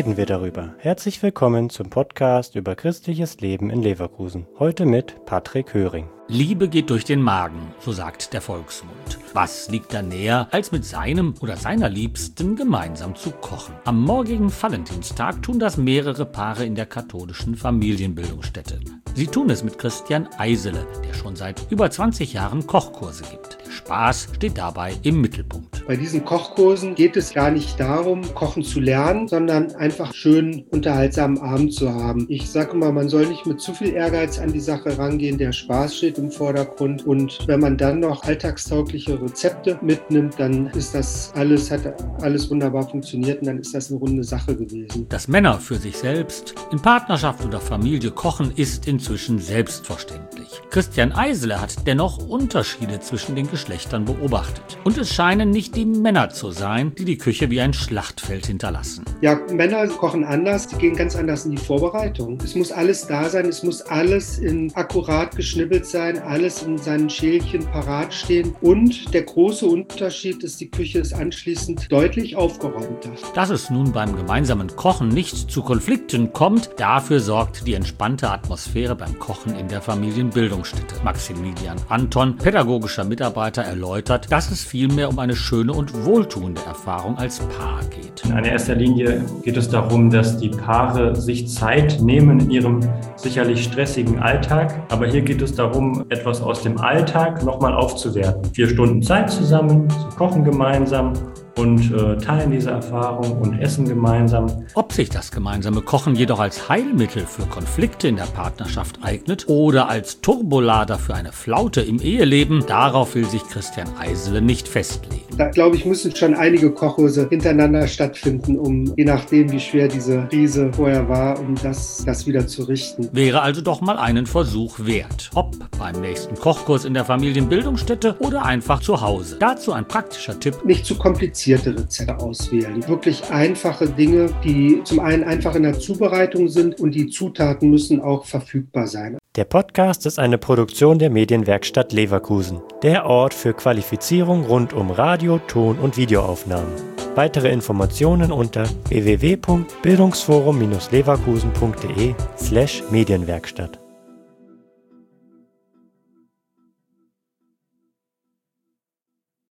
reden wir darüber. Herzlich willkommen zum Podcast über christliches Leben in Leverkusen. Heute mit Patrick Höring. Liebe geht durch den Magen, so sagt der Volksmund. Was liegt da näher, als mit seinem oder seiner Liebsten gemeinsam zu kochen? Am morgigen Valentinstag tun das mehrere Paare in der katholischen Familienbildungsstätte. Sie tun es mit Christian Eisele, der schon seit über 20 Jahren Kochkurse gibt. Der Spaß steht dabei im Mittelpunkt. Bei diesen Kochkursen geht es gar nicht darum, kochen zu lernen, sondern einfach schön unterhaltsamen Abend zu haben. Ich sage immer, man soll nicht mit zu viel Ehrgeiz an die Sache rangehen, der Spaß steht im Vordergrund. Und wenn man dann noch alltagstaugliche Rezepte mitnimmt, dann ist das hat alles wunderbar funktioniert und dann ist das eine runde Sache gewesen. Dass Männer für sich selbst, in Partnerschaft oder Familie kochen, ist inzwischen selbstverständlich. Christian Eisele hat dennoch Unterschiede zwischen den Geschlechtern beobachtet. Und es scheinen nicht die Männer zu sein, die die Küche wie ein Schlachtfeld hinterlassen. Ja, Männer kochen anders, die gehen ganz anders in die Vorbereitung. Es muss alles da sein, es muss alles akkurat geschnibbelt sein, alles in seinen Schälchen parat stehen. Und der große Unterschied ist, die Küche ist anschließend deutlich aufgeräumter. Dass es nun beim gemeinsamen Kochen nicht zu Konflikten kommt, dafür sorgt die entspannte Atmosphäre beim Kochen in der Familienbildungsstätte. Maximilian Anton, pädagogischer Mitarbeiter, erläutert, dass es vielmehr um eine schöne und wohltuende Erfahrung als Paar geht. In erster Linie geht es darum, dass die Paare sich Zeit nehmen in ihrem sicherlich stressigen Alltag. Aber hier geht es darum, etwas aus dem Alltag nochmal aufzuwerten. 4 Stunden Zeit zusammen, sie kochen gemeinsam und teilen diese Erfahrung und essen gemeinsam. Ob sich das gemeinsame Kochen jedoch als Heilmittel für Konflikte in der Partnerschaft eignet oder als Turbolader für eine Flaute im Eheleben, darauf will sich Christian Eisele nicht festlegen. Da, glaube ich, müssen schon einige Kochkurse hintereinander stattfinden, um, je nachdem, wie schwer diese Krise vorher war, um das wieder zu richten. Wäre also doch mal einen Versuch wert. Ob beim nächsten Kochkurs in der Familienbildungsstätte oder einfach zu Hause. Dazu ein praktischer Tipp. Nicht zu komplizierte Rezepte auswählen. Wirklich einfache Dinge, die zum einen einfach in der Zubereitung sind und die Zutaten müssen auch verfügbar sein. Der Podcast ist eine Produktion der Medienwerkstatt Leverkusen, der Ort für Qualifizierung rund um Radio-, Ton- und Videoaufnahmen. Weitere Informationen unter www.bildungsforum-leverkusen.de/Medienwerkstatt.